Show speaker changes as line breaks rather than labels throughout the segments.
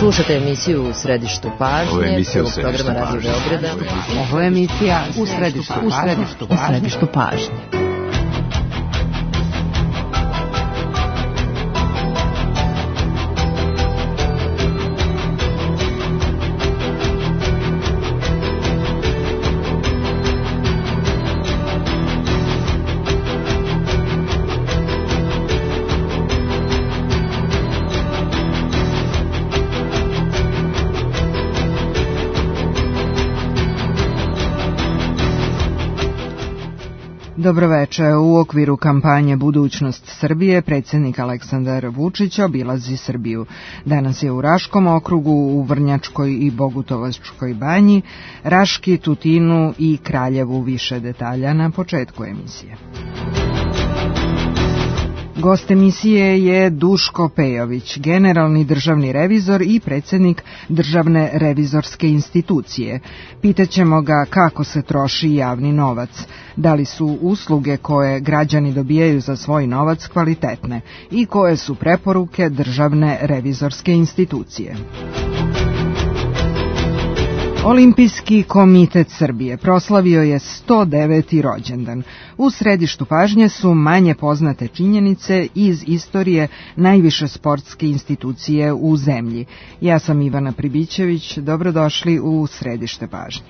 Slušate emisiju U središtu pažnje.
Ovo je emisija U
središtu pažnje.
Ovo je emisija U središtu pažnje. Dobroveče. U okviru kampanje Budućnost Srbije predsjednik Aleksandar Vučić obilazi Srbiju. Danas je u Raškom okrugu, u Vrnjačkoj i Bogutovačkoj banji, Raški, Tutinu i Kraljevu. Više detalja na početku emisije. Gost emisije je Duško Pejović, generalni državni revizor i predsjednik Državne revizorske institucije. Pitaćemo ga kako se troši javni novac, da li su usluge koje građani dobijaju za svoj novac kvalitetne i koje su preporuke Državne revizorske institucije. Olimpijski komitet Srbije proslavio je 109. rođendan. U središtu pažnje su manje poznate činjenice iz istorije najviše sportske institucije u zemlji. Ja sam Ivana Pribićević, dobrodošli u središte pažnje.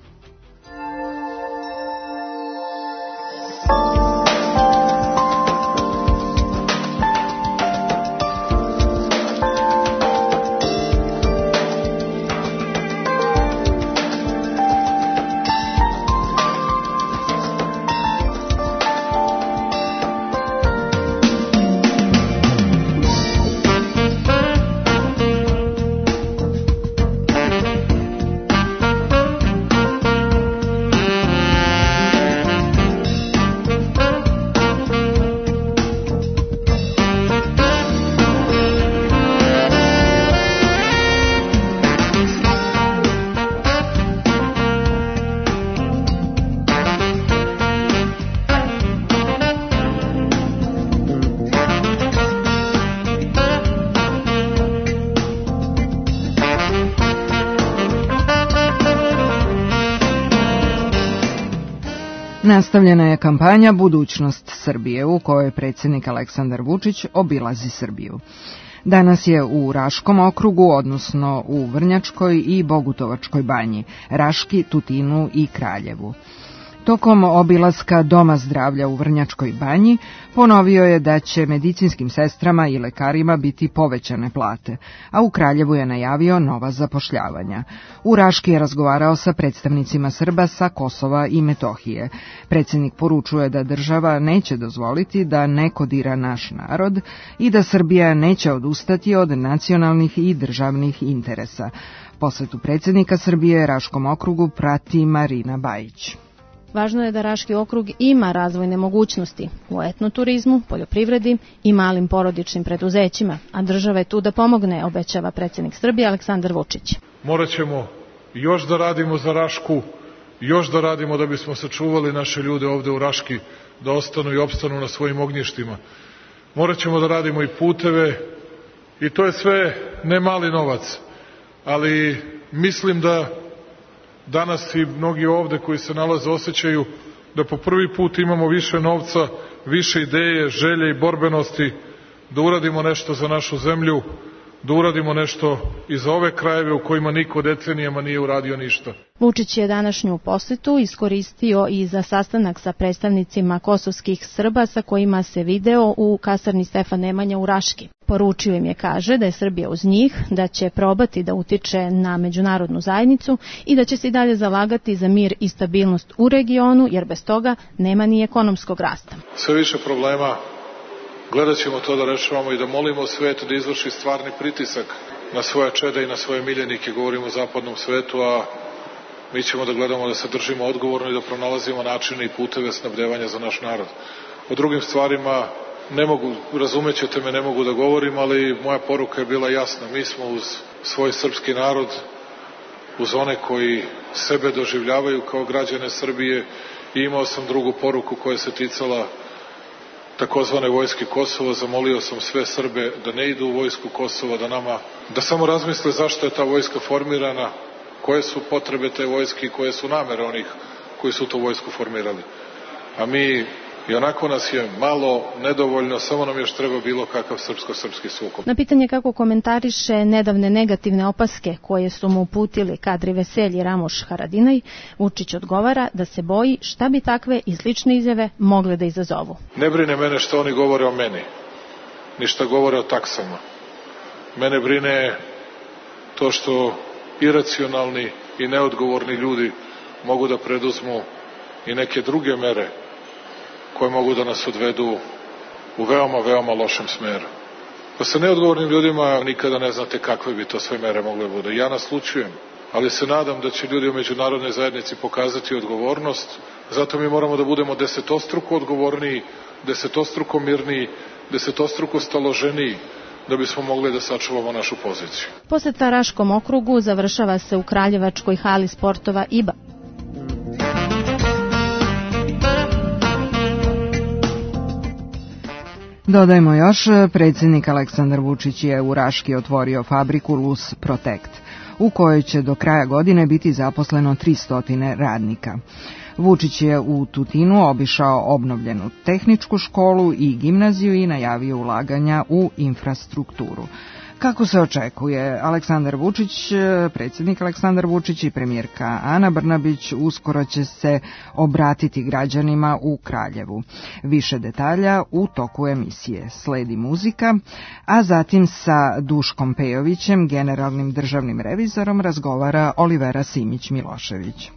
Nastavljena je kampanja Budućnost Srbije u kojoj predsjednik Aleksandar Vučić obilazi Srbiju. Danas je u Raškom okrugu, odnosno u Vrnjačkoj i Bogutovačkoj banji, Raški, Tutinu i Kraljevu. Tokom obilaska Doma zdravlja u Vrnjačkoj banji ponovio je da će medicinskim sestrama i lekarima biti povećane plate, a u Kraljevu je najavio nova zapošljavanja. U Raški je razgovarao sa predstavnicima Srba sa Kosova i Metohije. Predsjednik poručuje da država neće dozvoliti da neko dira naš narod i da Srbija neće odustati od nacionalnih i državnih interesa. Posetu predsjednika Srbije Raškom okrugu prati Marina Bajić.
Važno je da Raški okrug ima razvojne mogućnosti u etnoturizmu, poljoprivredi i malim porodičnim preduzećima, a država je tu da pomogne, obećava predsjednik Srbije Aleksandar Vučić.
Morat ćemo još da radimo za Rašku, još da radimo da bismo sačuvali naše ljude ovde u Raški, da ostanu i opstanu na svojim ognjištima. Morat ćemo da radimo i puteve i to je sve ne mali novac, ali mislim da danas i mnogi ovde koji se nalaze osjećaju da po prvi put imamo više novca, više ideje, želje i borbenosti da uradimo nešto za našu zemlju, da uradimo nešto i za ove krajeve u kojima niko decenijama nije uradio ništa.
Vučić je današnju posetu iskoristio i za sastanak sa predstavnicima kosovskih Srba sa kojima se video u kasarni Stefan Nemanja u Raški. Poručio im je, kaže, da je Srbija uz njih, da će probati da utiče na međunarodnu zajednicu i da će se i dalje zalagati za mir i stabilnost u regionu, jer bez toga nema ni ekonomskog rasta.
Sve više problema, gledat ćemo to da rešavamo i da molimo svet da izvrši stvarni pritisak na svoja čeda i na svoje miljenike, govorimo o zapadnom svetu, a mi ćemo da gledamo da se držimo odgovorno i da pronalazimo načine i puteve snabdevanja za naš narod. O drugim stvarima ne mogu, razumećete me, ne mogu da govorim, ali moja poruka je bila jasna. Mi smo uz svoj srpski narod, uz one koji sebe doživljavaju kao građane Srbije i imao sam drugu poruku koja se ticala takozvane vojske Kosova. Zamolio sam sve Srbe da ne idu u vojsku Kosova, da samo razmisle zašto je ta vojska formirana, koje su potrebe te vojske i koje su namere onih koji su tu vojsku formirali. A mi, i onako nas je malo, nedovoljno, samo nam još treba bilo kakav srpsko-srpski sukob.
Na pitanje kako komentariše nedavne negativne opaske koje su mu uputili kadri Veselji, Ramoš, Haradinaj, Vučić odgovara da se boji šta bi takve i slične izjave mogle da izazovu.
Ne brine mene što oni govore o meni, ni šta govore o taksama. Mene brine to što iracionalni i neodgovorni ljudi mogu da preduzmu i neke druge mere koje mogu da nas odvedu u veoma, veoma lošem smeru. Pa sa neodgovornim ljudima nikada ne znate kakve bi to sve mere mogle bude. Ja naslučujem, ali se nadam da će ljudi u međunarodnoj zajednici pokazati odgovornost. Zato mi moramo da budemo desetostruko odgovorniji, desetostruko mirniji, desetostruko staloženiji, da bismo mogli da sačuvamo našu poziciju.
Poseta Raškom okrugu završava se u Kraljevačkoj hali sportova IBA.
Dodajmo još, predsjednik Aleksandar Vučić je u Raški otvorio fabriku Lus Protect, u kojoj će do kraja godine biti zaposleno 300 radnika. Vučić je u Tutinu obišao obnovljenu tehničku školu i gimnaziju i najavio ulaganja u infrastrukturu. Kako se očekuje, predsjednik Aleksandar Vučić i premijerka Ana Brnabić uskoro će se obratiti građanima u Kraljevu. Više detalja u toku emisije. Sledi muzika, a zatim sa Duškom Pejovićem, generalnim državnim revizorom, razgovara Olivera Simić-Milošević.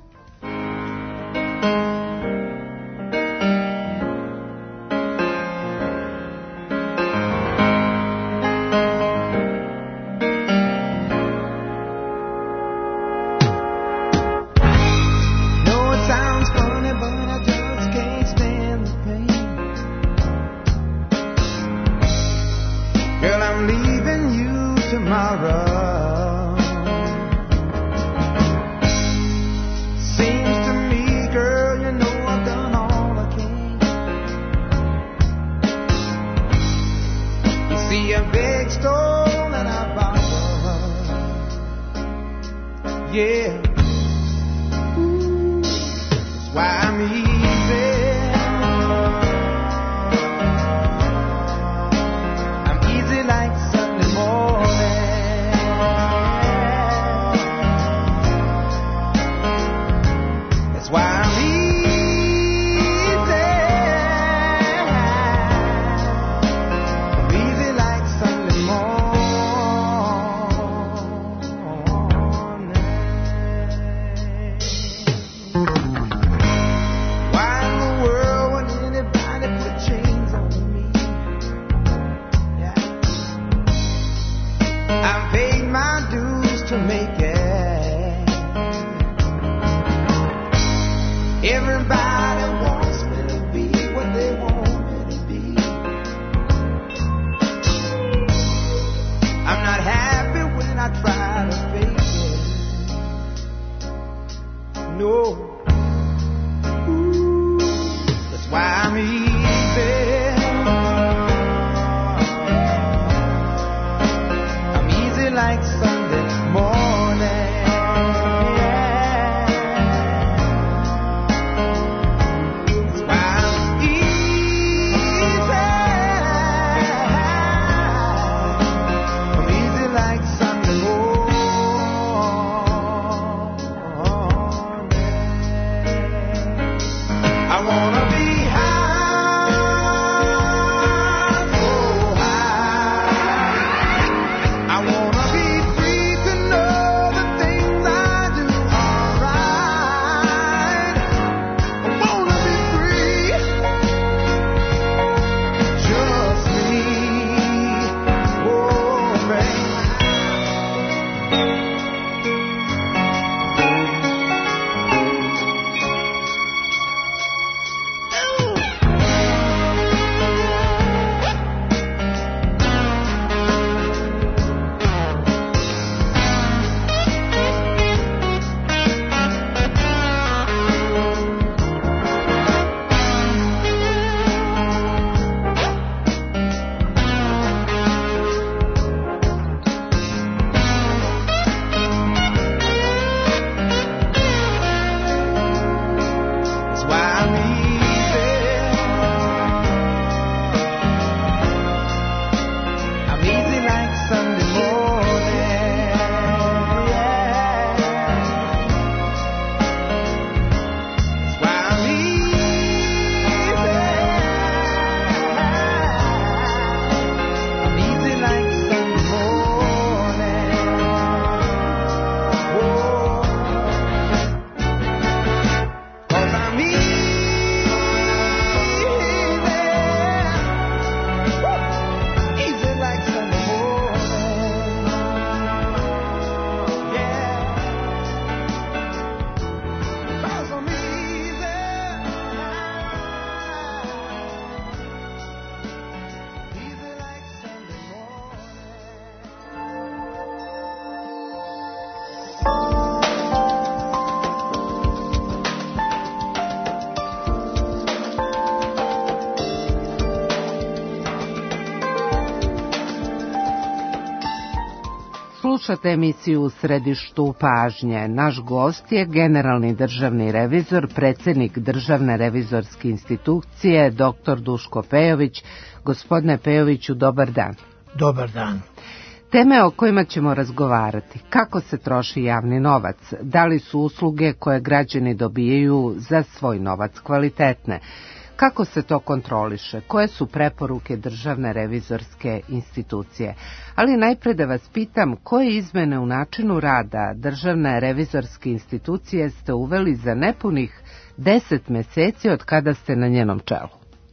Slušate emisiju U središtu pažnje. Naš gost je generalni državni revizor, predsjednik Državne revizorske institucije, dr. Duško Pejović. Gospodine Pejoviću, dobar dan.
Dobar dan.
Teme o kojima ćemo razgovarati: kako se troši javni novac, da li su usluge koje građani dobijaju za svoj novac kvalitetne, kako se to kontroliše, koje su preporuke Državne revizorske institucije. Ali najprije da vas pitam, koje izmene u načinu rada Državne revizorske institucije ste uveli za nepunih 10 mjeseci od kada ste na njenom čelu?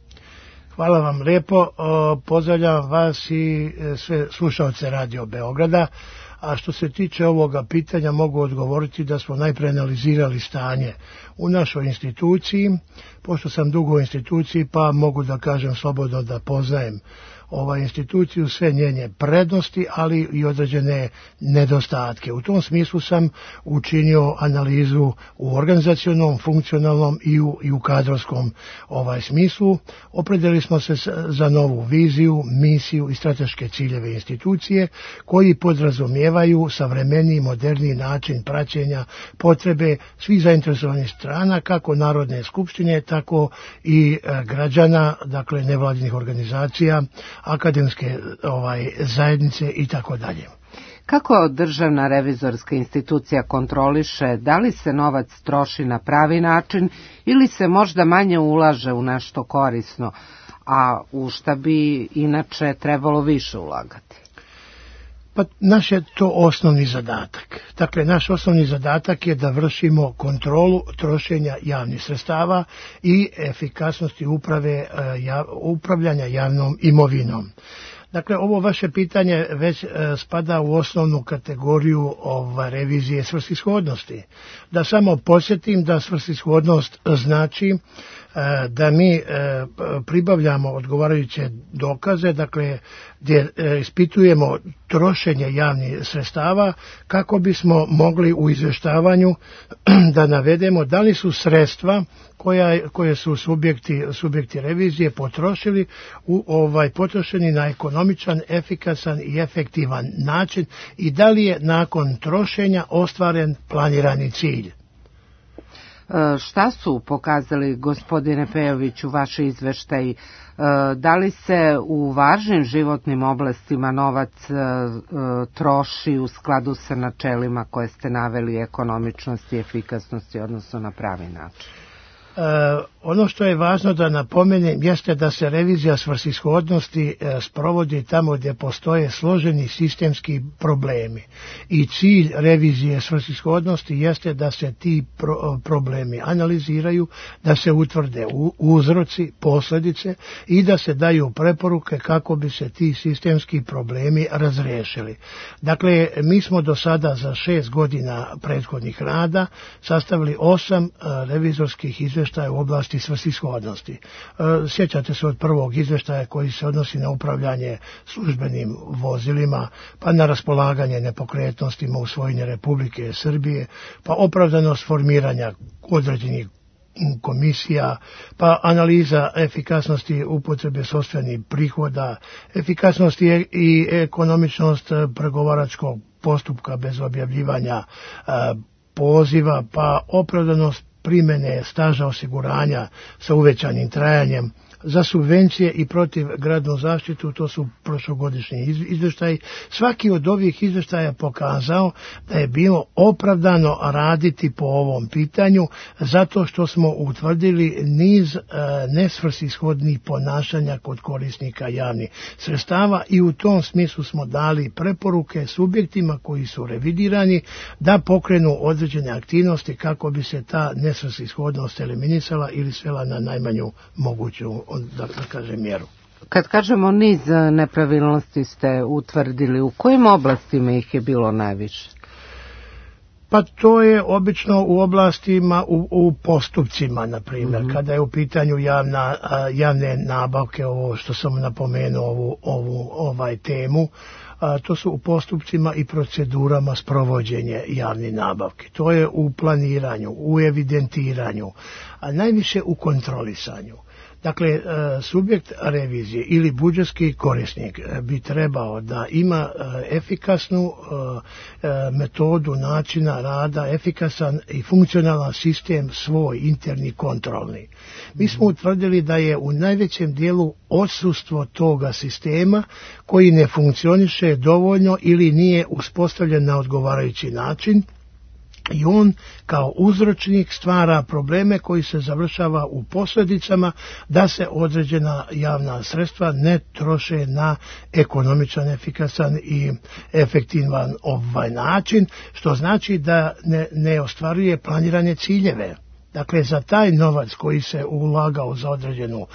Hvala vam lijepo, pozdravljam vas i sve slušalce Radio Beograda. A što se tiče ovoga pitanja, mogu odgovoriti da smo najprije analizirali stanje u našoj instituciji. Pošto sam dugo u instituciji, pa mogu da kažem slobodno da poznajem instituciju, sve njene prednosti, ali i određene nedostatke. U tom smislu sam učinio analizu u organizacionom, funkcionalnom i u kadrovskom smislu. Opredelili smo se za novu viziju, misiju i strateške ciljeve institucije, koji podrazumijevaju savremeniji, moderniji način praćenja potrebe svih zainteresovanih strana, kako Narodne skupštine, tako i građana, dakle nevladinih organizacija, akademske zajednice i tako dalje.
Kako Državna revizorska institucija kontroliše da li se novac troši na pravi način ili se možda manje ulaže u nešto korisno, a u šta bi inače trebalo više ulagati?
Pa naš je to osnovni zadatak. Dakle, naš osnovni zadatak je da vršimo kontrolu trošenja javnih sredstava i efikasnosti upravljanja javnom imovinom. Dakle, ovo vaše pitanje već spada u osnovnu kategoriju revizije svrsishodnosti. Da samo podsjetim da svrsishodnost znači da mi pribavljamo odgovarajuće dokaze, dakle gdje ispitujemo trošenje javnih sredstava kako bismo mogli u izvještavanju da navedemo da li su sredstva koje su subjekti revizije potrošili potrošeni na ekonomičan, efikasan i efektivan način i da li je nakon trošenja ostvaren planirani cilj.
Šta su pokazali, gospodine Pejoviću, vaši izveštaji? Da li se u važnim životnim oblastima novac troši u skladu sa načelima koje ste naveli, ekonomičnosti, efikasnosti, odnosno na pravi način?
Ono što je važno da napomenem jeste da se revizija svrsishodnosti sprovodi tamo gdje postoje složeni sistemski problemi. I cilj revizije svrsishodnosti jeste da se ti problemi analiziraju, da se utvrde uzroci, posljedice i da se daju preporuke kako bi se ti sistemski problemi razriješili. Dakle, mi smo do sada za 6 godina prethodnih rada sastavili 8 revizorskih izvještaja u oblasti svrsishodnosti. Sjećate se od prvog izvještaja koji se odnosi na upravljanje službenim vozilima, pa na raspolaganje nepokretnostima u svojini Republike Srbije, pa opravdanost formiranja određenih komisija, pa analiza efikasnosti upotrebe sopstvenih prihoda, efikasnosti i ekonomičnost pregovaračkog postupka bez objavljivanja poziva, pa opravdanost primjene staža osiguranja sa uvećanim trajanjem, za subvencije i protiv gradnu zaštitu, to su prošlogodišnji izvještaji. Svaki od ovih izvještaja pokazao da je bilo opravdano raditi po ovom pitanju zato što smo utvrdili niz nesvrsishodnih ponašanja kod korisnika javnih sredstava i u tom smislu smo dali preporuke subjektima koji su revidirani da pokrenu određene aktivnosti kako bi se ta nesvrsishodnost eliminisala ili svela na najmanju moguću da kažem mjeru.
Kad kažemo niz nepravilnosti ste utvrdili, u kojim oblastima ih je bilo najviše?
Pa to je obično u oblastima, u postupcima, na primjer, kada je u pitanju javne nabavke, ovo što sam napomenuo, ovu temu, to su u postupcima i procedurama sprovođenja javne nabavke. To je u planiranju, u evidentiranju, a najviše u kontrolisanju. Dakle, subjekt revizije ili budžetski korisnik bi trebao da ima efikasnu metodu načina rada, efikasan i funkcionalan sistem svoj interni kontrolni. Mi smo utvrdili da je u najvećem dijelu odsustvo toga sistema koji ne funkcioniše dovoljno ili nije uspostavljen na odgovarajući način, i on kao uzročnik stvara probleme koji se završava u posljedicama da se određena javna sredstva ne troše na ekonomičan, efikasan i efektivan način, što znači da ne ostvaruje planirane ciljeve. Dakle, za taj novac koji se ulagao za određenu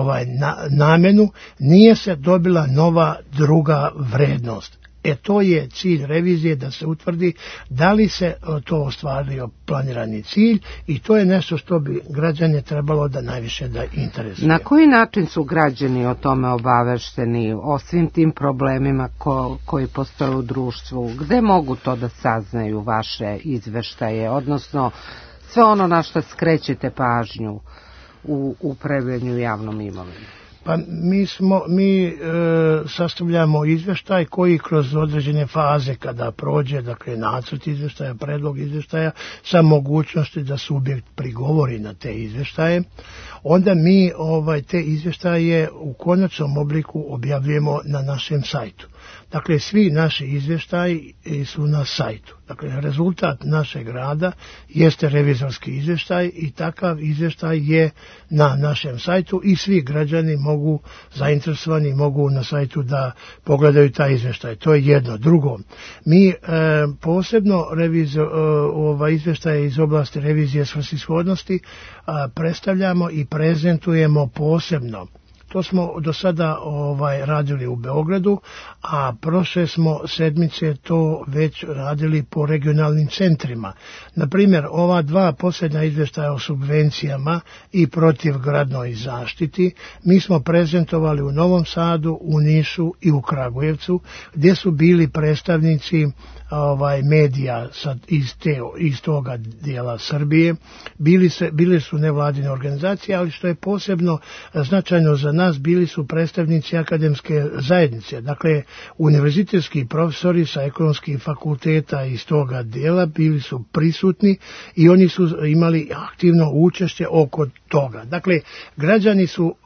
namenu nije se dobila nova druga vrednost. To je cilj revizije, da se utvrdi da li se to ostvario planirani cilj, i to je nešto što bi građane trebalo da najviše da interesuje.
Na koji način su građani o tome obavešteni, o svim tim problemima koji postoje u društvu? Gde mogu to da saznaju vaše izveštaje, odnosno sve ono na što skrećete pažnju u upravljanju javnom imovinom?
Pa mi sastavljamo izveštaj koji kroz određene faze kada prođe, dakle nacrt izveštaja, predlog izveštaja sa mogućnosti da subjekt prigovori na te izveštaje, onda mi te izveštaje u konačnom obliku objavljujemo na našem sajtu. Dakle, svi naši izvještaji su na sajtu. Dakle, rezultat našeg rada jeste revizorski izvještaj i takav izvještaj je na našem sajtu i svi građani mogu, zainteresovani mogu na sajtu da pogledaju taj izvještaj. To je jedno. Drugo, mi posebno izvještaje iz oblasti revizije svrsishodnosti predstavljamo i prezentujemo posebno. To smo do sada radili u Beogradu, a prošle smo sedmice to već radili po regionalnim centrima. Naprimjer, ova dva posljednja izvještaja o subvencijama i protivgradnoj zaštiti mi smo prezentovali u Novom Sadu, u Nišu i u Kragujevcu, gdje su bili predstavnici medija iz toga dijela Srbije. Bili su nevladine organizacije, ali što je posebno značajno za nas, bili su predstavnici akademske zajednice, dakle univerzitetski profesori sa ekonomskih fakulteta iz toga dijela bili su prisutni i oni su imali aktivno učešće oko toga. Dakle, građani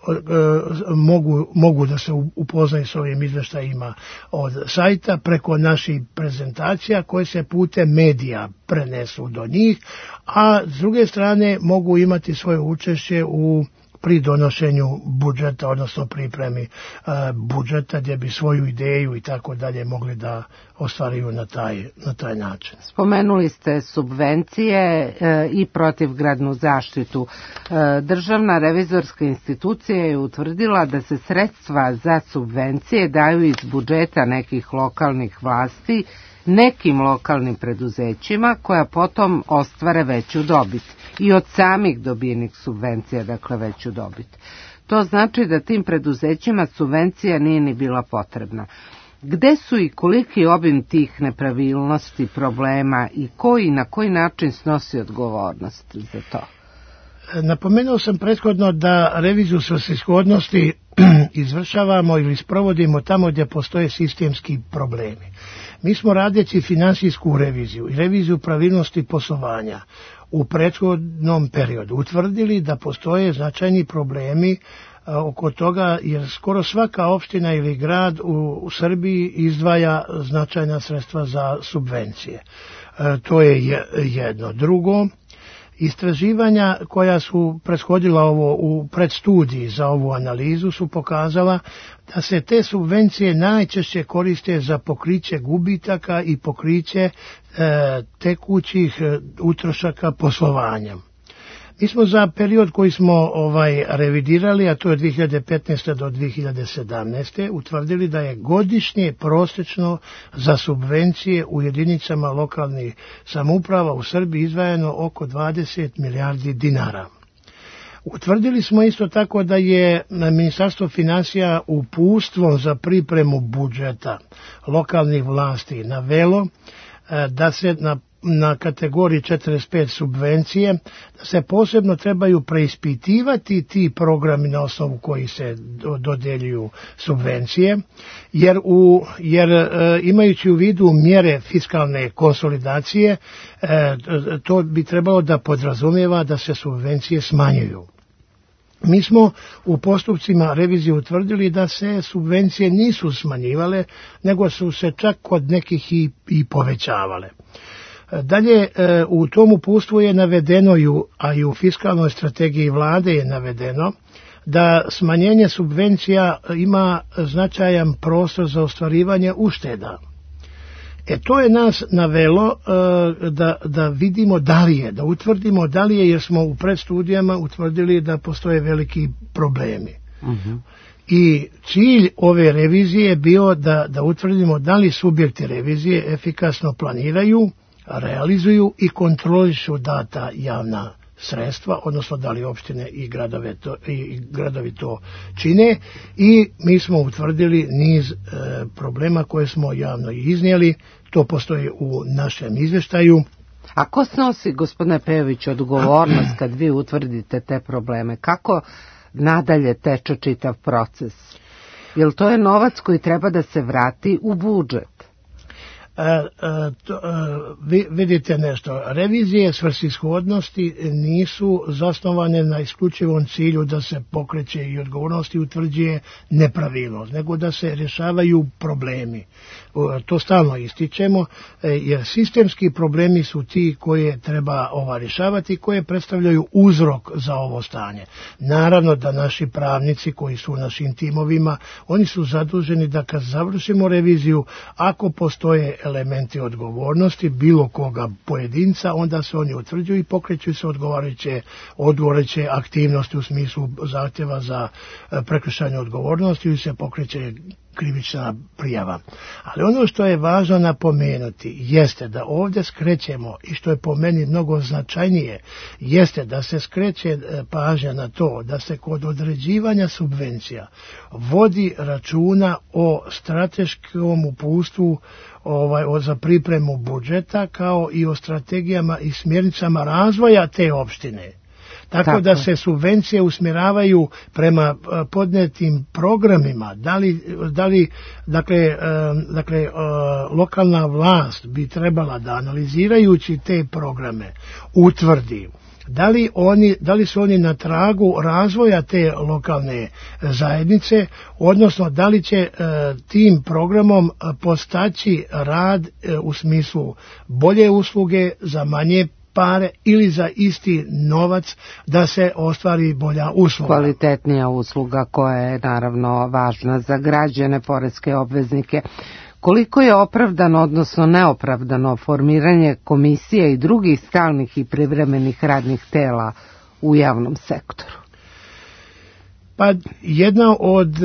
mogu da se upoznaju s ovim izveštajima od sajta preko naših prezentacija koje se putem medija prenesu do njih, a s druge strane mogu imati svoje učešće pri donošenju budžeta, odnosno pripremi budžeta, gdje bi svoju ideju i tako dalje mogli da ostvaruju na taj način.
Spomenuli ste subvencije i protivgradnu zaštitu. Državna revizorska institucija je utvrdila da se sredstva za subvencije daju iz budžeta nekih lokalnih vlasti nekim lokalnim preduzećima koja potom ostvare veću dobit i od samih dobijenih subvencija, dakle veću dobit. To znači da tim preduzećima subvencija nije ni bila potrebna. Gde su i koliki obim tih nepravilnosti, problema i na koji način snosi odgovornost za to?
Napomenuo sam prethodno da reviziju svrsishodnosti izvršavamo ili sprovodimo tamo gdje postoje sistemski problemi. Mi smo radeći finansijsku reviziju i reviziju pravilnosti poslovanja u prethodnom periodu utvrdili da postoje značajni problemi oko toga, jer skoro svaka opština ili grad u Srbiji izdvaja značajna sredstva za subvencije. To je jedno. Drugo, istraživanja koja su prethodila u predstudiji za ovu analizu su pokazala da se te subvencije najčešće koriste za pokriće gubitaka i pokriće tekućih utrošaka poslovanja. Mi smo za period koji smo revidirali, a to je 2015. do 2017. utvrdili da je godišnje prosječno za subvencije u jedinicama lokalnih samouprava u Srbiji izdvajano oko 20 milijardi dinara. Utvrdili smo isto tako da je Ministarstvo finansija uputstvom za pripremu budžeta lokalnih vlasti navelo da se na na kategoriji 45 subvencije, da se posebno trebaju preispitivati ti programi na osnovu koji se dodeljuju subvencije, jer imajući u vidu mjere fiskalne konsolidacije, to bi trebalo da podrazumijeva da se subvencije smanjuju. Mi smo u postupcima revizije utvrdili da se subvencije nisu smanjivale, nego su se čak kod nekih i povećavale. Dalje, u tom uputstvu je navedeno, a i u fiskalnoj strategiji vlade je navedeno, da smanjenje subvencija ima značajan prostor za ostvarivanje ušteda. To je nas navelo da vidimo da li je, da utvrdimo da li je, jer smo u predstudijama utvrdili da postoje veliki problemi. I cilj ove revizije je bio da utvrdimo da li subjekti revizije efikasno planiraju, realizuju i kontrolišu data javna sredstva, odnosno da li opštine i gradovi to čine, i mi smo utvrdili niz problema koje smo javno iznijeli. To postoji u našem izvještaju.
A ko snosi, gospodine Pejović, odgovornost kad vi utvrdite te probleme? Kako nadalje teče čitav proces? Jer to je novac koji treba da se vrati u budžet.
Vidite nešto, revizije svrsishodnosti nisu zasnovane na isključivom cilju da se pokreće i odgovornost i utvrđuje nepravilnost, nego da se rješavaju problemi. To stalno ističemo, jer sistemski problemi su ti koje treba rješavati, koje predstavljaju uzrok za ovo stanje. Naravno da naši pravnici koji su u našim timovima, oni su zaduženi da kad završimo reviziju, ako postoje elementi odgovornosti bilo koga pojedinca, onda se oni utvrđuju i pokreću se odgovarajuće aktivnosti u smislu zahtjeva za prekršajnu odgovornost ili se pokreće krivična prijava. Ali ono što je važno napomenuti jeste da ovdje skrećemo, i što je po meni mnogo značajnije, jeste da se skreće pažnja na to da se kod određivanja subvencija vodi računa o strateškom uputstvu za pripremu budžeta, kao i o strategijama i smjernicama razvoja te opštine. Tako da se subvencije usmjeravaju prema podnetim programima. Dakle, lokalna vlast bi trebala da, analizirajući te programe, utvrdi da li su oni na tragu razvoja te lokalne zajednice, odnosno da li će tim programom postaći rad u smislu bolje usluge za manje pare ili za isti novac da se ostvari bolja usluga.
Kvalitetnija usluga koja je naravno važna za građane, poreske obveznike. Koliko je opravdano, odnosno neopravdano formiranje komisije i drugih stalnih i privremenih radnih tela u javnom sektoru?
Pa jedna od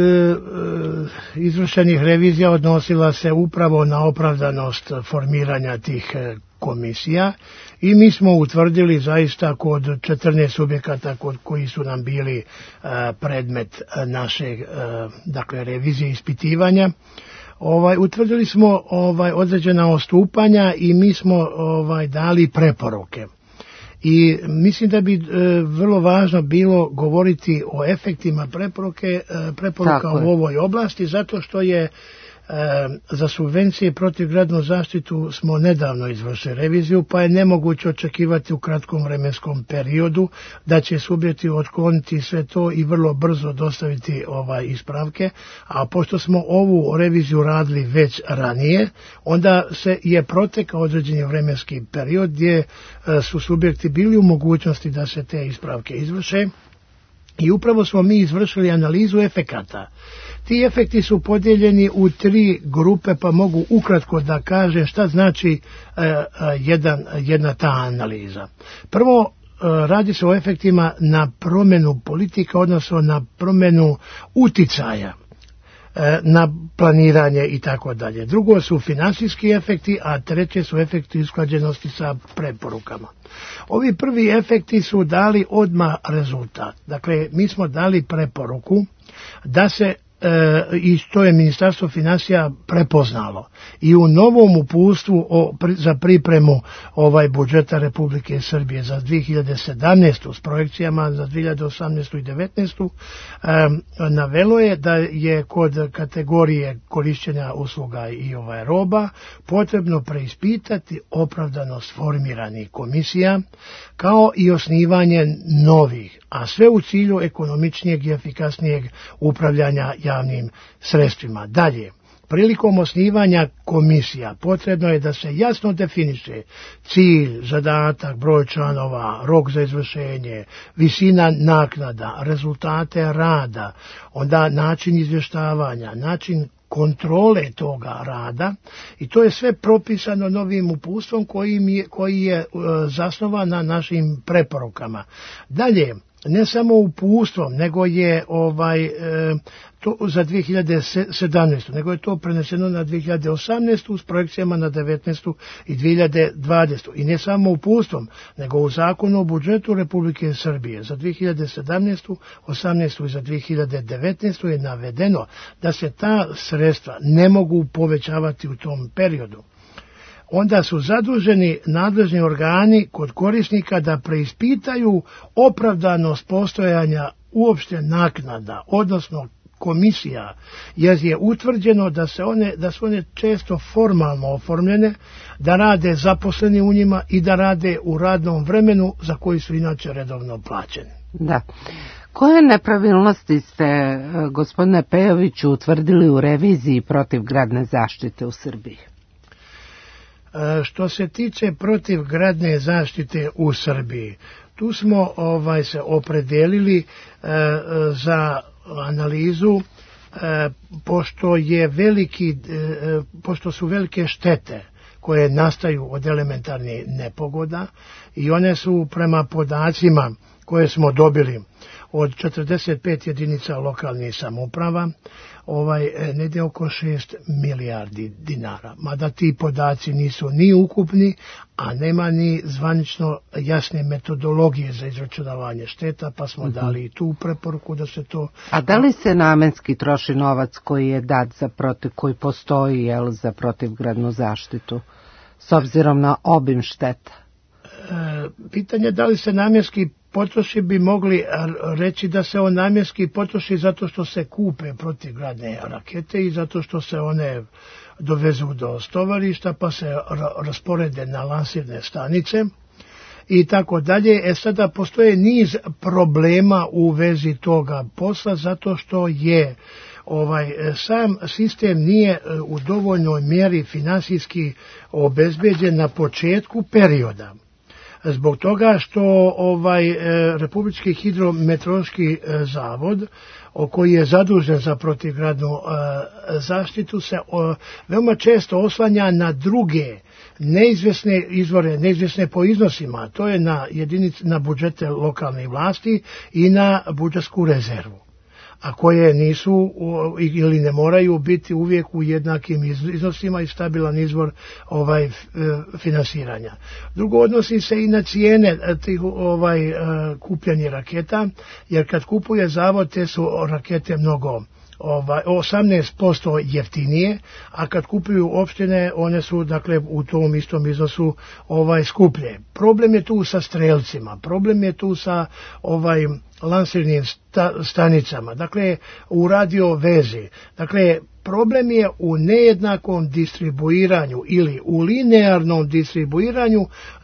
izvršenih revizija odnosila se upravo na opravdanost formiranja tih komisija i mi smo utvrdili zaista kod 14 subjekata koji su nam bili predmet našeg revizije ispitivanja. Utvrdili smo određena odstupanja i mi smo dali preporuke. I mislim da bi vrlo važno bilo govoriti o efektima preporuka u ovoj oblasti, zato što je za subvencije protivgradnu zaštitu smo nedavno izvršili reviziju, pa je nemoguće očekivati u kratkom vremenskom periodu da će subjekti otkloniti sve to i vrlo brzo dostaviti ispravke, a pošto smo ovu reviziju radili već ranije, onda se je protekao određeni vremenski period gdje su subjekti bili u mogućnosti da se te ispravke izvrše. I upravo smo mi izvršili analizu efekata. Ti efekti su podijeljeni u 3 grupe, pa mogu ukratko da kažem šta znači jedna ta analiza. Prvo, radi se o efektima na promjenu politika, odnosno na promjenu uticaja na planiranje i tako dalje. Drugo su financijski efekti, a treće su efekti usklađenosti sa preporukama. Ovi prvi efekti su dali odmah rezultat. Dakle, mi smo dali preporuku da se i to je Ministarstvo finansija prepoznalo. I u novom uputstvu za pripremu budžeta Republike Srbije za 2017. s projekcijama za 2018. i 2019. Navelo je da je kod kategorije korišćenja usluga i roba potrebno preispitati opravdanost formiranih komisija kao i osnivanje novih, a sve u cilju ekonomičnijeg i efikasnijeg upravljanja javnim sredstvima. Dalje, prilikom osnivanja komisija potrebno je da se jasno definiše cilj, zadatak, broj članova, rok za izvršenje, visina naknada, rezultate rada, onda način izvještavanja, način kontrole toga rada i to je sve propisano novim uputstvom koji je zasnovan na našim preporukama. Dalje, ne samo uputstvom, nego je to za 2017. nego je to preneseno na 2018. s projekcijama na 2019. i 2020. I ne samo uputstvom, nego u Zakonu o budžetu Republike Srbije za 2017. 18. i za 2019. je navedeno da se ta sredstva ne mogu povećavati u tom periodu. Onda su zaduženi nadležni organi kod korisnika da preispitaju opravdanost postojanja uopšte naknada, odnosno komisija, jer je utvrđeno da su one često formalno oformljene, da rade zaposleni u njima i da rade u radnom vremenu za koji su inače redovno plaćeni.
Da. Koje nepravilnosti ste, gospodine Pejoviću, utvrdili u reviziji protivgradne zaštite u Srbiji?
Što se tiče protivgradne zaštite u Srbiji, tu smo se opredelili za analizu pošto su velike štete koje nastaju od elementarnih nepogoda i one su prema podacima koje smo dobili od 45 jedinica lokalnih samouprava, negdje oko 6 milijardi dinara. Mada ti podaci nisu ni ukupni, a nema ni zvanično jasne metodologije za izračunavanje šteta, pa smo dali i tu preporuku da se to...
A da li se namenski troši novac koji je dat koji postoji za protivgradnu zaštitu, s obzirom na obim šteta?
Pitanje da li se namjenski potroši bi mogli reći da se on namjenski potroši zato što se kupe protivgradne rakete i zato što se one dovezu do stovarišta pa se rasporede na lansirne stanice i tako dalje. Sada postoje niz problema u vezi toga posla zato što je sam sistem nije u dovoljnoj mjeri finansijski obezbeđen na početku perioda. Zbog toga što Republički hidrometeorološki zavod koji je zadužen za protivgradnu zaštitu se veoma često oslanja na druge neizvjesne izvore, neizvjesne po iznosima, to je na budžete lokalne vlasti i na budžetsku rezervu, a koje nisu ili ne moraju biti uvijek u jednakim iznosima i stabilan izvor finansiranja. Drugo, odnosi se i na cijene tih kupljenih raketa, jer kad kupuje zavod te su rakete mnogo 18% jeftinije, a kad kupuju opštine one su dakle u tom istom iznosu skuplje. Problem je tu sa strelcima, problem je tu sa lansirnim stanicama, dakle u radio vezi. Dakle, problem je u nejednakom distribuiranju ili u linearnom distribuiranju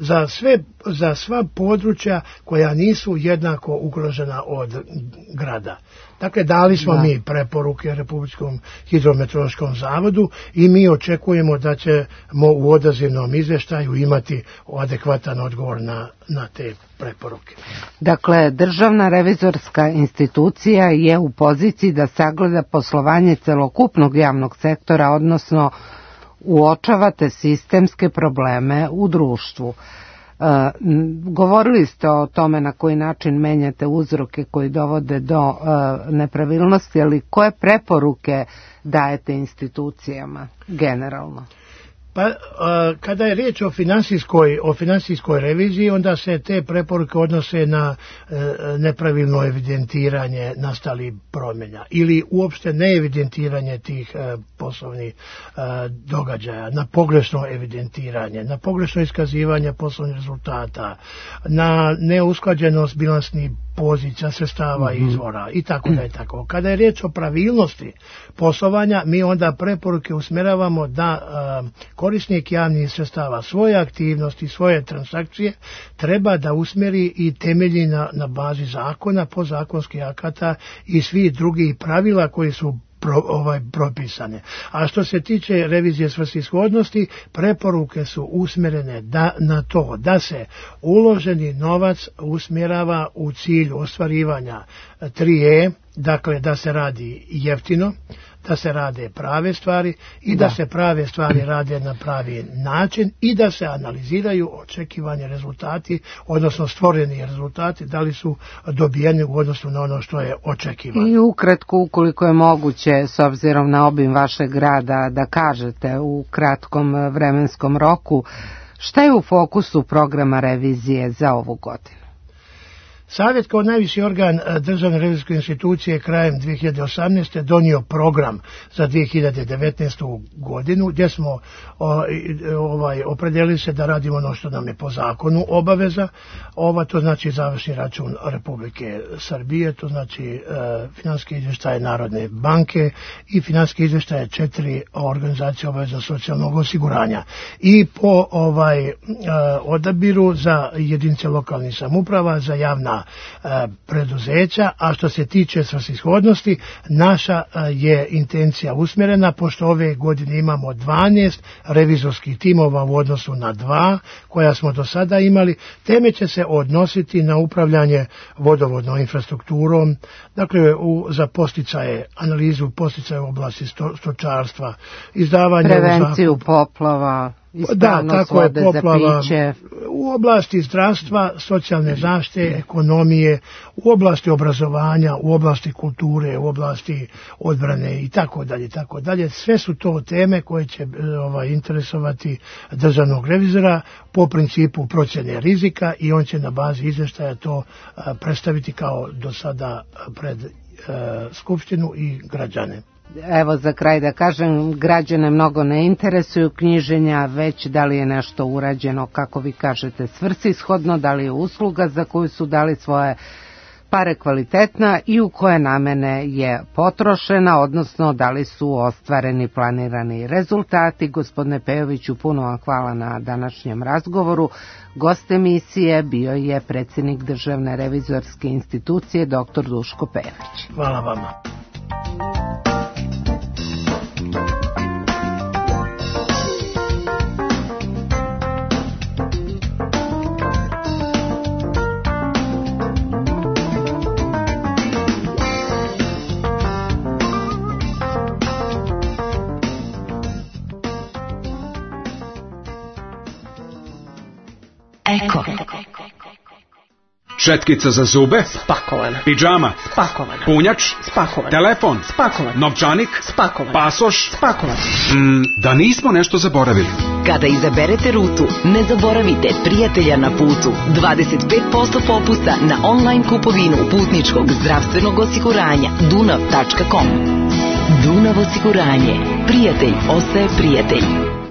za sva područja koja nisu jednako ugrožena od grada. Dakle, dali smo mi preporuke Republičkom hidrometeorološkom zavodu i mi očekujemo da ćemo u odazivnom izvještaju imati adekvatan odgovor na te preporuke.
Dakle, Državna revizorska institucija je u poziciji da sagleda poslovanje celokupnog javnog sektora, odnosno uočavate sistemske probleme u društvu. Govorili ste o tome na koji način menjate uzroke koji dovode do nepravilnosti, ali koje preporuke dajete institucijama generalno?
Pa kada je riječ o finansijskoj reviziji, onda se te preporuke odnose na nepravilno evidentiranje nastalih promjena ili uopšte neevidentiranje tih poslovnih događaja, na pogrešno evidentiranje, na pogrešno iskazivanje poslovnih rezultata, na neusklađenost bilansnih pozicija, sredstava i izvora i tako da je tako. Kada je riječ o pravilnosti poslovanja, mi onda preporuke usmjeravamo da korisnik javnih sredstava svoje aktivnosti, svoje transakcije treba da usmjeri i temelji na bazi zakona, podzakonskih akata i svih drugih pravila koji su propisane. A što se tiče revizije svrsishodnosti, preporuke su usmjerene na to da se uloženi novac usmjerava u cilju ostvarivanja 3E, dakle da se radi jeftino, da se rade prave stvari i da se prave stvari rade na pravi način i da se analiziraju očekivani rezultati, odnosno stvoreni rezultati, da li su dobijeni u odnosu na ono što je očekivano.
I ukratko, ukoliko je moguće, s obzirom na obim vašeg rada, da kažete u kratkom vremenskom roku, šta je u fokusu programa revizije za ovu godinu?
Savjet kao najviši organ Državne revizijske institucije krajem 2018. donio program za 2019. godinu gdje smo opredijelili se da radimo ono što nam je po zakonu obaveza. To znači završni račun Republike Srbije, to znači financijske izvještaje Narodne banke i financijske izvještaje 4 organizacije obaveznog socijalnog osiguranja. I po odabiru za jedinice lokalnih samouprava, za javna preduzeća, a što se tiče svrsishodnosti, naša je intencija usmjerena, pošto ove godine imamo 12 revizorskih timova u odnosu na 2 koja smo do sada imali, teme će se odnositi na upravljanje vodovodnom infrastrukturom, dakle za posticaje, analizu posticaja u oblasti stočarstva, izdavanje
prevenciju poplava, ispravnost vode za piće,
u oblasti zdravstva, socijalne zaštite, ekonomije, u oblasti obrazovanja, u oblasti kulture, u oblasti odbrane i tako dalje, tako dalje. Sve su to teme koje će interesovati državnog revizora po principu procjene rizika i on će na bazi izvještaja to predstaviti kao do sada pred Skupštinu i građane.
Evo za kraj da kažem, građane mnogo ne interesuju knjiženja, već da li je nešto urađeno, kako vi kažete, svrsishodno, da li je usluga za koju su dali svoje pare kvalitetna i u koje namene je potrošena, odnosno da li su ostvareni planirani rezultati. Gospodine Pejoviću, puno vam hvala na današnjem razgovoru. Gost emisije bio je predsjednik Državne revizorske institucije dr. Duško Pejović.
Hvala vama.
Eko. Četkica za zube?
Spakovana.
Pidžama?
Spakovana.
Punjač?
Spakovan.
Telefon?
Spakovan.
Novčanik?
Spakovan.
Pasoš?
Spakovan.
Da nismo nešto zaboravili.
Kada izaberete rutu, ne zaboravite prijatelja na putu. 25% popusta na online kupovinu putničkog zdravstvenog osiguranja dunav.com. Dunav osiguranje. Prijatelj ostaje prijatelj.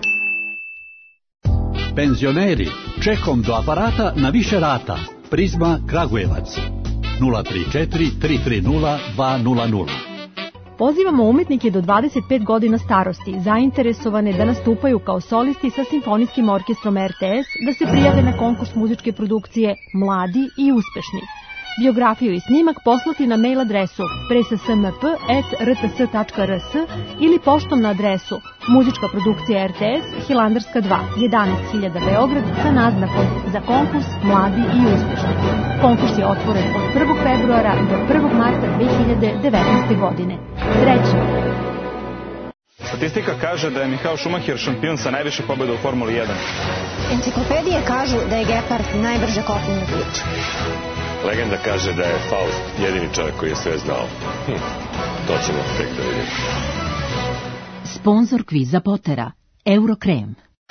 Penzioneri, čekom do aparata na više rata. Prizma Kragujevac 034 330 200.
Pozivamo umetnike do 25 godina starosti, zainteresovane da nastupaju kao solisti sa Simfonijskim orkestrom RTS, da se prijave na konkurs muzičke produkcije Mladi i uspešni. Biografiju i snimak poslati na mail adresu pressmp@rts.rs ili poštom na adresu Muzička produkcija RTS, Hilandarska 2, 11.000 Beograd sa naznakom za konkurs Mladi i uspešni. Konkurs je otvoren od 1. februara do 1. marta 2019. godine. Srećno!
Statistika kaže da je Michael Schumacher šampion sa najviše pobjeda u Formuli 1.
Enciklopedije kažu da je Gepard najbrže kopnena priča.
Legenda kaže da je Faust jedini čovjek koji je sve znao. To ćemo tek da vidimo.
Sponzor kviza Potera, Eurokrem.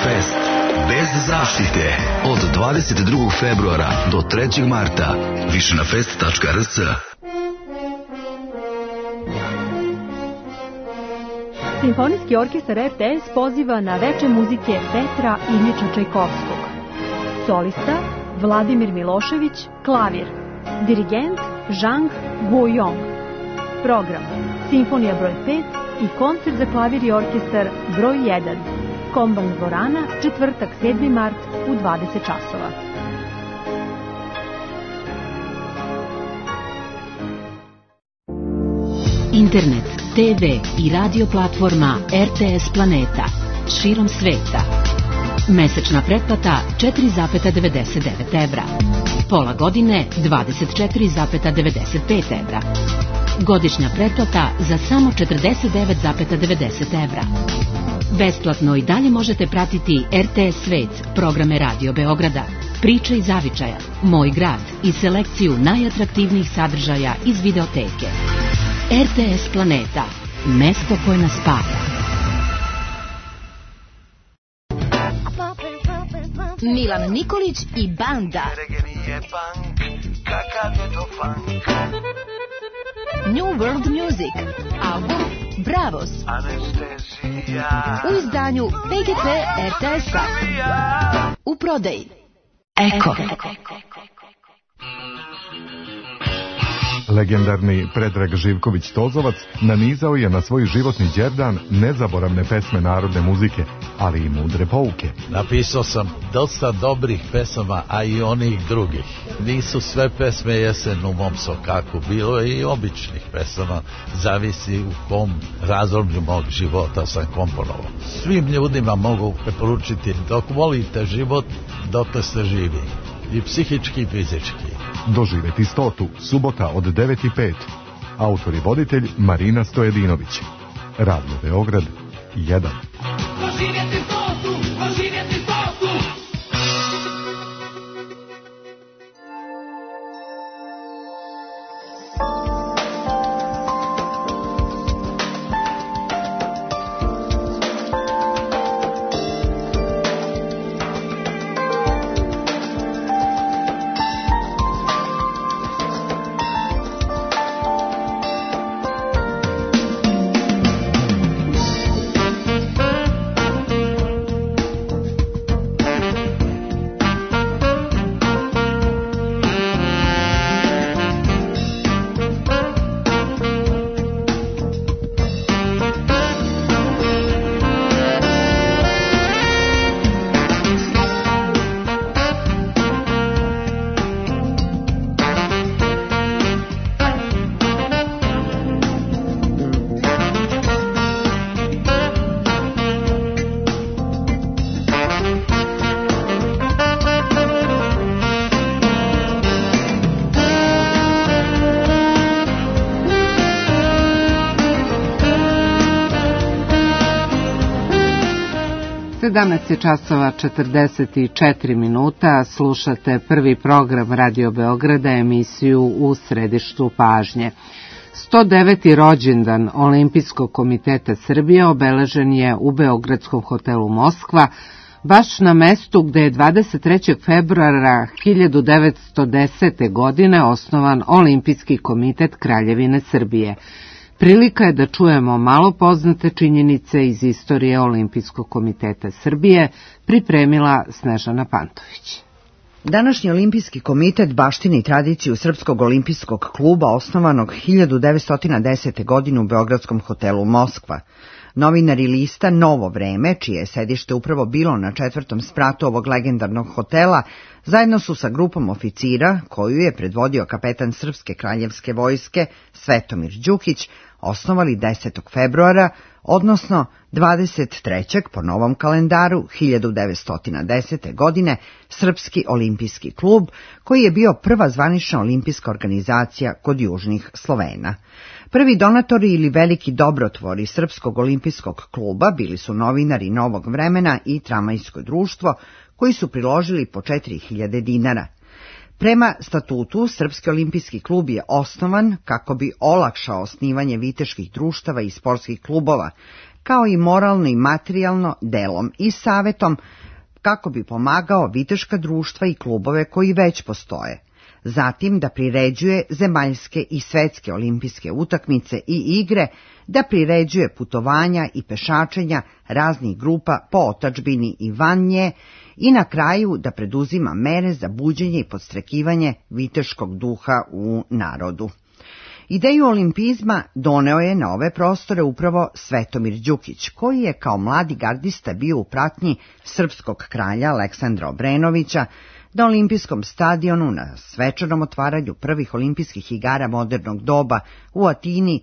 Fest bez zaštite od 22. februara do 3. marta. Više na fest.rs.
Simfonijski orkestar RTS poziva na veče muzike Petra Iljiča Čajkovskog. Solista Vladimir Milošević, klavir. Dirigent Zhang Guoyong. Program Simfonija broj 5 i koncert za klavir i orkestar broj 1. Komban dvorana, četvrtak 7. mart u 20 časova.
Internet, TV i radio platforma RTS Planeta širom sveta. Mesečna pretplata 4,99 evra. Pola godine 24,95 evra. Godišnja pretplata za samo 49,90 evra. Besplatno i dalje možete pratiti RTS Svet, programe Radio Beograda, Priče iz Zavičaja, Moj grad i selekciju najatraktivnijih sadržaja iz videoteke. RTS Planeta, mesto koje nas spaja.
Milan Nikolić i banda. New World Music, album Bravos. U izdanju PGP RTS-a. U prodaji Eko.
Legendarni Predrag Živković-Tozovac nanizao je na svoj životni đerdan nezaboravne pesme narodne muzike, ali i mudre pouke.
Napisao sam dosta dobrih pesama, a i onih drugih. Nisu sve pesme Jesen u mom sokaku, bilo je i običnih pesama, zavisi u kom razdoblju mog života sam komponovao. Svim ljudima mogu preporučiti dok volite život, dok ste živi, i psihički i fizički.
Doživeti 100. subota od 9:05. Autor i voditelj Marina Stojedinović. Radio Beograd 1.
Doživjeti 100. Doživjeti 100.
Danas je časova 44 minuta, slušate prvi program Radio Beograda, emisiju U središtu pažnje. 109. rođendan Olimpijskog komiteta Srbije obeležen je u Beogradskom hotelu Moskva, baš na mestu gde je 23. februara 1910. godine osnovan Olimpijski komitet Kraljevine Srbije. Prilika je da čujemo malo poznate činjenice iz istorije Olimpijskog komiteta Srbije, pripremila Snežana Pantović.
Današnji Olimpijski komitet baštini tradiciju Srpskog olimpijskog kluba osnovanog 1910. godine u Beogradskom hotelu Moskva. Novinari lista Novo vreme, čije je sedište upravo bilo na 4. spratu ovog legendarnog hotela, zajedno su sa grupom oficira, koju je predvodio kapetan Srpske kraljevske vojske Svetomir Đukić, osnovali 10. februara, odnosno 23. po novom kalendaru 1910. godine Srpski olimpijski klub, koji je bio prva zvanična olimpijska organizacija kod južnih Slovena. Prvi donatori ili veliki dobrotvori Srpskog olimpijskog kluba bili su novinari Novog vremena i Tramvajsko društvo, koji su priložili po 4.000 dinara. Prema statutu, Srpski olimpijski klub je osnovan kako bi olakšao osnivanje viteških društava i sportskih klubova, kao i moralno i materijalno delom i savetom kako bi pomagao viteška društva i klubove koji već postoje. Zatim da priređuje zemaljske i svetske olimpijske utakmice i igre, da priređuje putovanja i pešačenja raznih grupa po otadžbini i van nje i na kraju da preduzima mere za buđenje i podstrekivanje viteškog duha u narodu. Ideju olimpizma doneo je na ove prostore upravo Svetomir Đukić, koji je kao mladi gardista bio u pratnji srpskog kralja Aleksandra Obrenovića na olimpijskom stadionu na svečanom otvaranju prvih olimpijskih igara modernog doba u Atini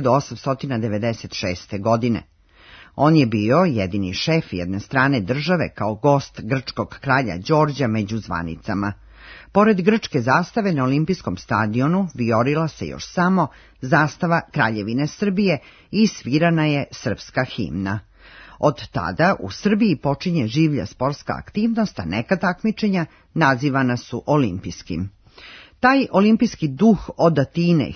1896. godine. On je bio jedini šef jedne strane države kao gost grčkog kralja Đorđa među zvanicama. Pored grčke zastave na olimpijskom stadionu vijorila se još samo zastava Kraljevine Srbije i svirana je srpska himna. Od tada u Srbiji počinje življa sportska aktivnost, a neka takmičenja nazivana su olimpijskim. Taj olimpijski duh od Atine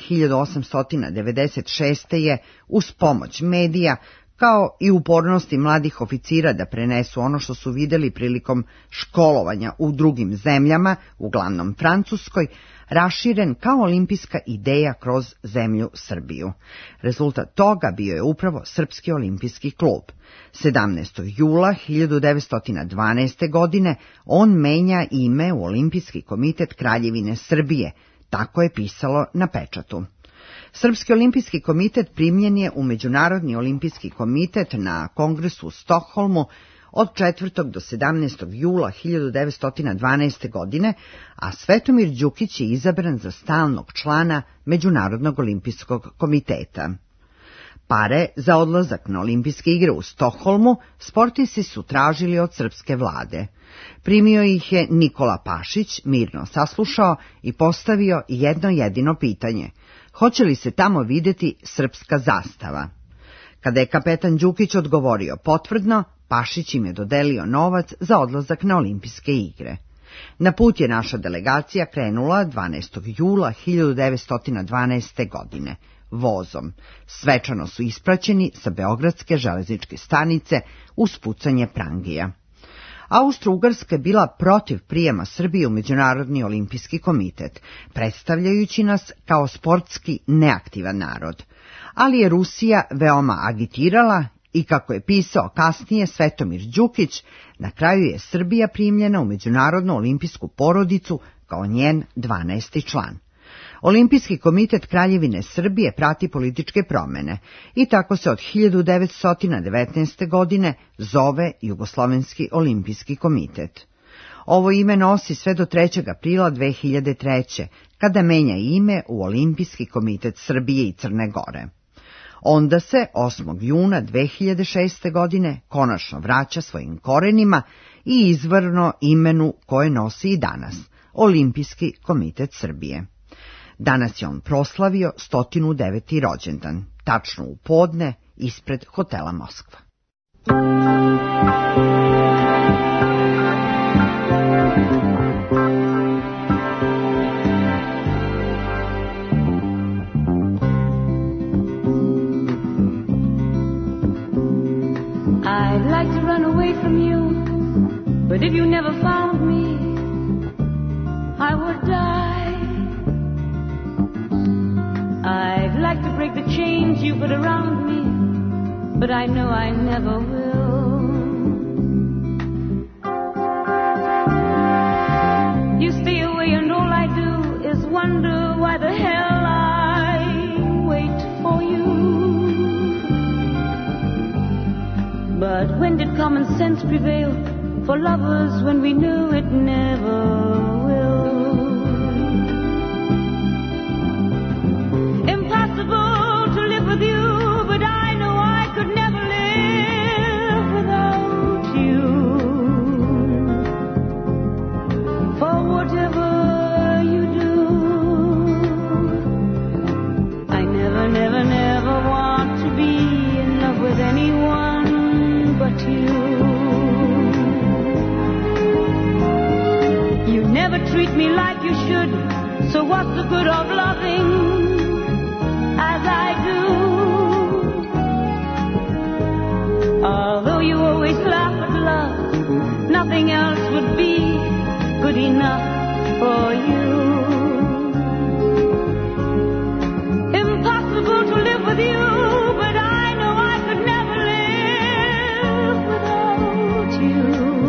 1896. je uz pomoć medija, kao i upornosti mladih oficira da prenesu ono što su videli prilikom školovanja u drugim zemljama, uglavnom Francuskoj, raširen kao olimpijska ideja kroz zemlju Srbiju. Rezultat toga bio je upravo Srpski olimpijski klub. 17. jula 1912. godine on menja ime u Olimpijski komitet Kraljevine Srbije, tako je pisalo na pečatu. Srpski olimpijski komitet primljen je u Međunarodni olimpijski komitet na kongresu u Stokholmu od 4. do 17. jula 1912. godine, a Svetomir Đukić je izabran za stalnog člana Međunarodnog olimpijskog komiteta. Pare za odlazak na olimpijske igre u Stokholmu sportisti su tražili od srpske vlade. Primio ih je Nikola Pašić, mirno saslušao i postavio jedno jedino pitanje: hoće li se tamo videti srpska zastava? Kada je kapetan Đukić odgovorio potvrdno, Pašić im je dodelio novac za odlazak na olimpijske igre. Na put je naša delegacija krenula 12. jula 1912. godine. Vozom. Svečano su ispraćeni sa Beogradske železničke stanice uz pucanje prangija. Austro-Ugarska je bila protiv prijema Srbije u Međunarodni olimpijski komitet, predstavljajući nas kao sportski neaktivan narod. Ali je Rusija veoma agitirala i, kako je pisao kasnije Svetomir Đukić, na kraju je Srbija primljena u Međunarodnu olimpijsku porodicu kao njen 12. član. Olimpijski komitet Kraljevine Srbije prati političke promene i tako se od 1919. godine zove Jugoslovenski olimpijski komitet. Ovo ime nosi sve do 3. aprila 2003. kada menja ime u Olimpijski komitet Srbije i Crne Gore. Onda se 8. juna 2006. godine konačno vraća svojim korenima i izvorno imenu koje nosi i danas, Olimpijski komitet Srbije. Danas je on proslavio 109. rođendan, tačno u podne ispred hotela Moskva.
I'd like to run away from you, but if you never found me, I would die. I'd like to break the chains you put around me, but I know I never will. You stay away and all I do is wonder why the hell I wait for you. But when did common sense prevail for lovers when we knew it never will? Impossible to live with you, but I know I could never live without you. For whatever you do, I never, never, never want to be in love with anyone but you. You never treat me like you should, so what's the good of loving as I do? Nothing else would be good enough for you. Impossible to live with you, but I know I could never live without you.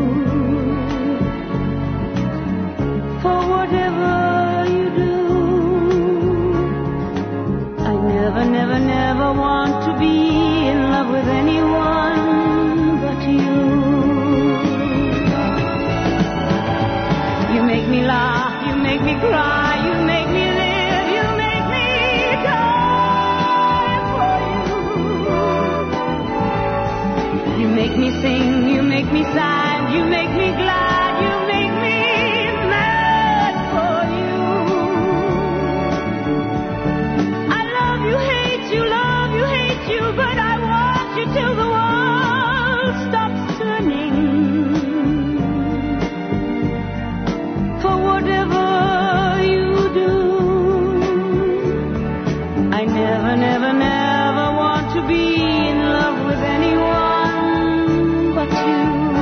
For whatever you do, I never, never, never want to be in love with anyone but you. You make me laugh, you make me cry, you make me live, you make me die for you. You make me sing, you make me sad, you make me glad, you make me mad for you. I love you, hate you, but I want you till the world stops turning. For whatever you do, I never, never, never want to be in love with anyone but you.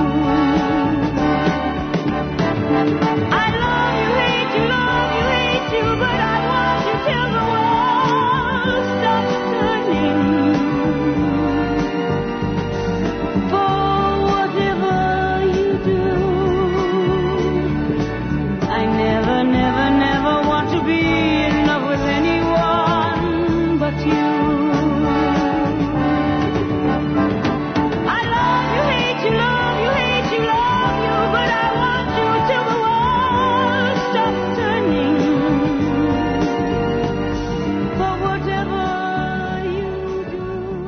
I love you, hate you, but I want you till the world stops turning. For whatever you do, I never, never, never want to be in love with anyone but you. I love you, hate you, but I want you till the world stops turning. For whatever you do,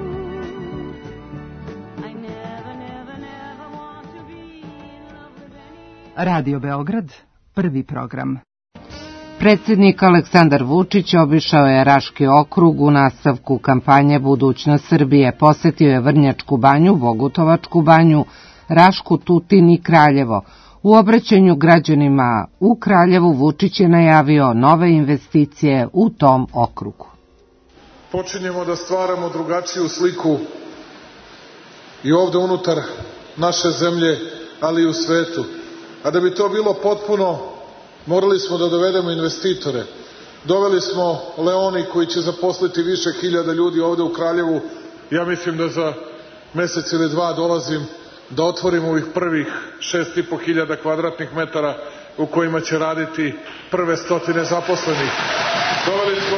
I never, never, never want to be in love with anyone.
Radio Beograd, prvi program.
Predsjednik Aleksandar Vučić obišao je Raški okrug u nastavku kampanje Budućnost Srbije. Posetio je Vrnjačku banju, Bogutovačku banju, Rašku, Tutin i Kraljevo. U obraćanju građanima u Kraljevu Vučić je najavio nove investicije u tom okrugu.
Počinjemo da stvaramo drugačiju sliku i ovde unutar naše zemlje, ali i u svetu. A da bi to bilo potpuno, morali smo da dovedemo investitore. Doveli smo Leoni koji će zaposliti više hiljada ljudi ovde u Kraljevu. Ja mislim da za mesec ili dva dolazim da otvorimo ovih prvih 6.500 kvadratnih metara u kojima će raditi prve 100 zaposlenih. Doveli smo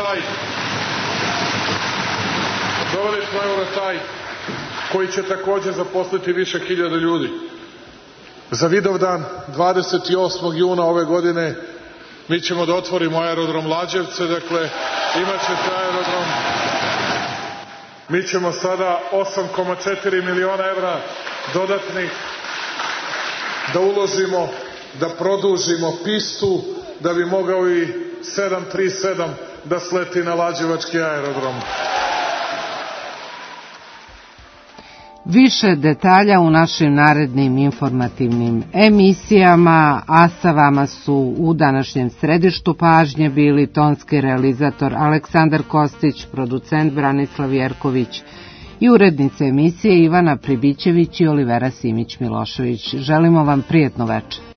Eurotaj koji će takođe zaposliti više hiljada ljudi. Za Vidovdan 28. juna ove godine mi ćemo da otvorimo aerodrom Lađevce, dakle imaćete aerodrom. Mi ćemo sada 8,4 miliona evra dodatnih da uložimo, da produžimo pistu, da bi mogao i 737 da sleti na Lađevački aerodrom.
Više detalja u našim narednim informativnim emisijama, a sa vama su u današnjem središtu pažnje bili tonski realizator Aleksandar Kostić, producent Branislav Jerković i urednice emisije Ivana Pribićević i Olivera Simić-Milošević. Želimo vam prijatno večer.